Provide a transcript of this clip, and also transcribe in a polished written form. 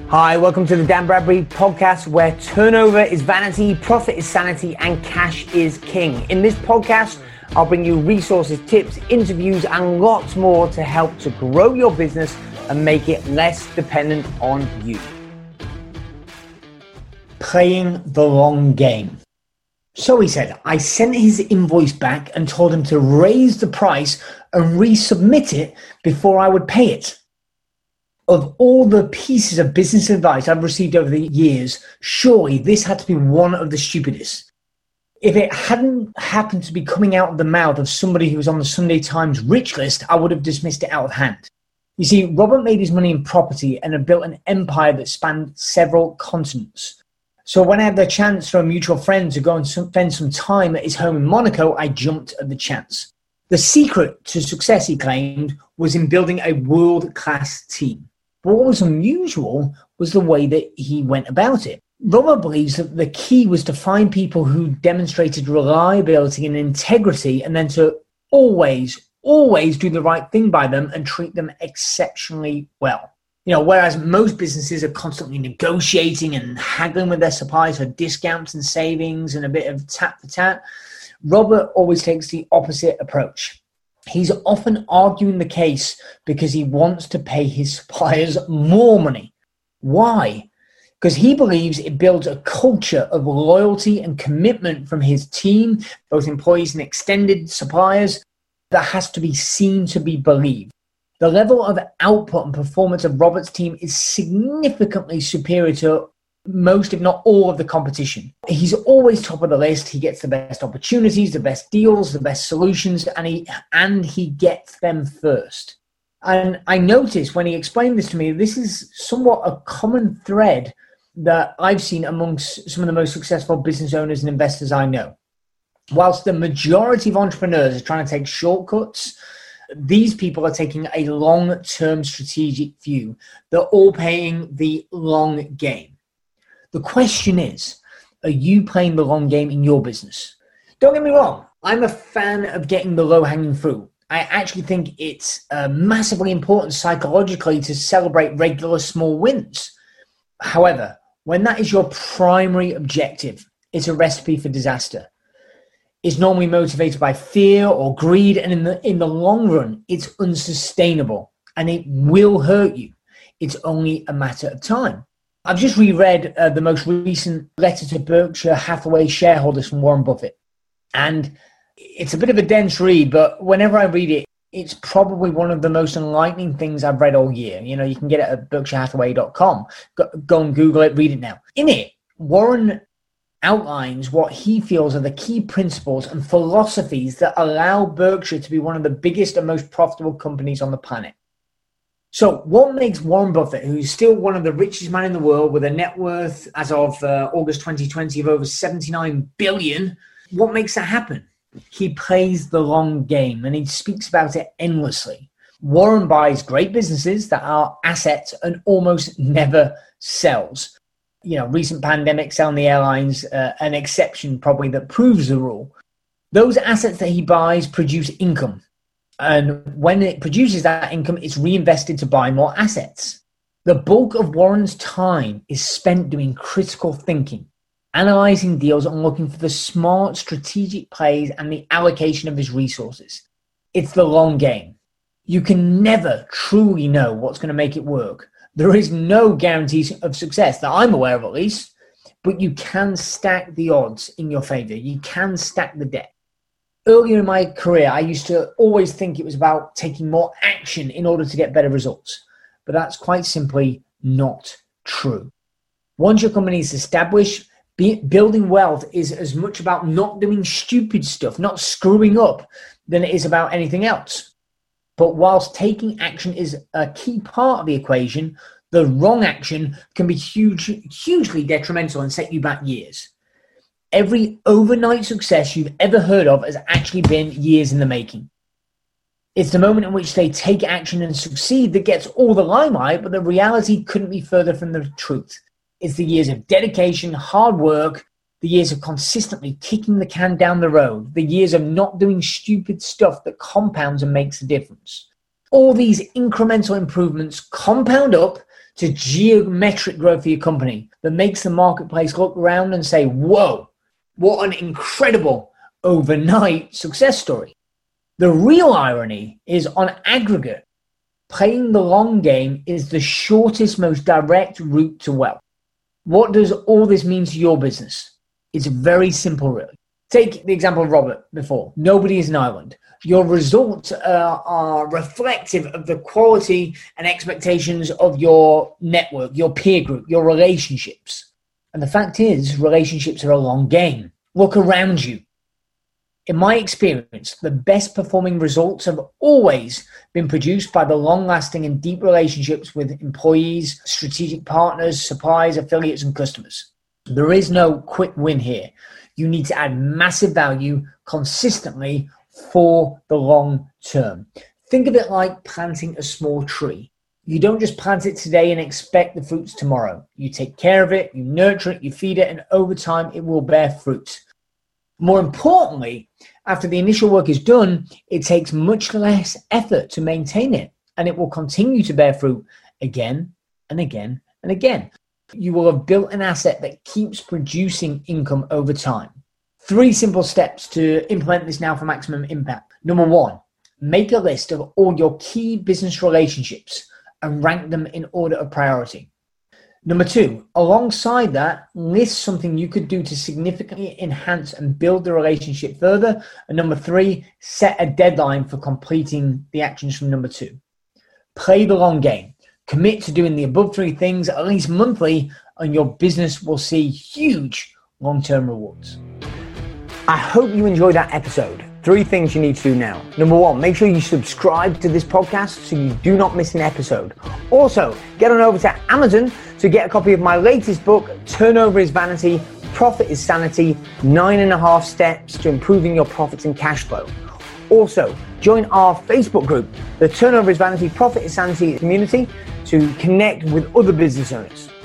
Hi, welcome to the Dan Bradbury podcast, where turnover is vanity, profit is sanity, and cash is king. In this podcast, I'll bring you resources, tips, interviews, and lots more to help to grow your business and make it less dependent on you. Playing the long game. So he said, I sent his invoice back and told him to raise the price and resubmit it before I would pay it. Of all the pieces of business advice I've received over the years, surely this had to be one of the stupidest. If it hadn't happened to be coming out of the mouth of somebody who was on the Sunday Times rich list, I would have dismissed it out of hand. You see, Robert made his money in property and had built an empire that spanned several continents. So when I had the chance for a mutual friend to go and spend some time at his home in Monaco, I jumped at the chance. The secret to success, he claimed, was in building a world-class team. But what was unusual was the way that he went about it. Robert believes that the key was to find people who demonstrated reliability and integrity, and then to always do the right thing by them and treat them exceptionally well. You know, whereas most businesses are constantly negotiating and haggling with their suppliers for discounts and savings and a bit of tat for tat, Robert always takes the opposite approach. He's often arguing the case because he wants to pay his suppliers more money. Why? Because he believes it builds a culture of loyalty and commitment from his team, both employees and extended suppliers, that has to be seen to be believed. The level of output and performance of Robert's team is significantly superior to most, if not all, of the competition. He's always top of the list. He gets the best opportunities, the best deals, the best solutions, and he gets them first. And I noticed when he explained this to me, this is somewhat a common thread that I've seen amongst some of the most successful business owners and investors I know. Whilst the majority of entrepreneurs are trying to take shortcuts, these people are taking a long-term strategic view. They're all playing the long game. The question is, are you playing the long game in your business? Don't get me wrong. I'm a fan of getting the low-hanging fruit. I actually think it's massively important psychologically to celebrate regular small wins. However, when that is your primary objective, it's a recipe for disaster. It's normally motivated by fear or greed, and in the long run, it's unsustainable and it will hurt you. It's only a matter of time. I've just reread the most recent letter to Berkshire Hathaway shareholders from Warren Buffett. And it's a bit of a dense read, but whenever I read it, it's probably one of the most enlightening things I've read all year. You know, you can get it at berkshirehathaway.com. Go and Google it, read it now. In it, Warren outlines what he feels are the key principles and philosophies that allow Berkshire to be one of the biggest and most profitable companies on the planet. So what makes Warren Buffett, who's still one of the richest men in the world with a net worth as of August 2020 of over $79 billion, what makes that happen? He plays the long game and he speaks about it endlessly. Warren buys great businesses that are assets and almost never sells. You know, recent pandemic selling the airlines, an exception probably that proves the rule. Those assets that he buys produce income. And when it produces that income, it's reinvested to buy more assets. The bulk of Warren's time is spent doing critical thinking, analyzing deals and looking for the smart strategic plays and the allocation of his resources. It's the long game. You can never truly know what's going to make it work. There is no guarantees of success that I'm aware of, at least, but you can stack the odds in your favor. You can stack the deck. Earlier in my career, I used to always think it was about taking more action in order to get better results. But that's quite simply not true. Once your company is established, building wealth is as much about not doing stupid stuff, not screwing up, than it is about anything else. But whilst taking action is a key part of the equation, the wrong action can be hugely detrimental and set you back years. Every overnight success you've ever heard of has actually been years in the making. It's the moment in which they take action and succeed that gets all the limelight, but the reality couldn't be further from the truth. It's the years of dedication, hard work, the years of consistently kicking the can down the road, the years of not doing stupid stuff that compounds and makes a difference. All these incremental improvements compound up to geometric growth for your company that makes the marketplace look around and say, whoa, what an incredible overnight success story. The real irony is, on aggregate, playing the long game is the shortest, most direct route to wealth. What does all this mean to your business? It's very simple, really. Take the example of Robert before. Nobody is an island. Your results are reflective of the quality and expectations of your network, your peer group, your relationships. And the fact is, relationships are a long game. Look around you. In my experience, the best performing results have always been produced by the long-lasting and deep relationships with employees, strategic partners, suppliers, affiliates, and customers. There is no quick win here. You need to add massive value consistently for the long term. Think of it like planting a small tree. You don't just plant it today and expect the fruits tomorrow. You take care of it, you nurture it, you feed it, and over time it will bear fruit. More importantly, after the initial work is done, it takes much less effort to maintain it, and it will continue to bear fruit again and again and again. You will have built an asset that keeps producing income over time. 3 simple steps to implement this now for maximum impact. Number 1, make a list of all your key business relationships and rank them in order of priority. Number 2, alongside that, list something you could do to significantly enhance and build the relationship further. And number 3, set a deadline for completing the actions from number 2. Play the long game. Commit to doing the above 3 things at least monthly, and your business will see huge long-term rewards. I hope you enjoyed that episode. 3 things you need to do now. Number 1, make sure you subscribe to this podcast so you do not miss an episode. Also, get on over to Amazon to get a copy of my latest book, Turnover is Vanity, Profit is Sanity, 9.5 Steps to Improving Your Profits and Cash Flow. Also, join our Facebook group, the Turnover is Vanity, Profit is Sanity community, to connect with other business owners.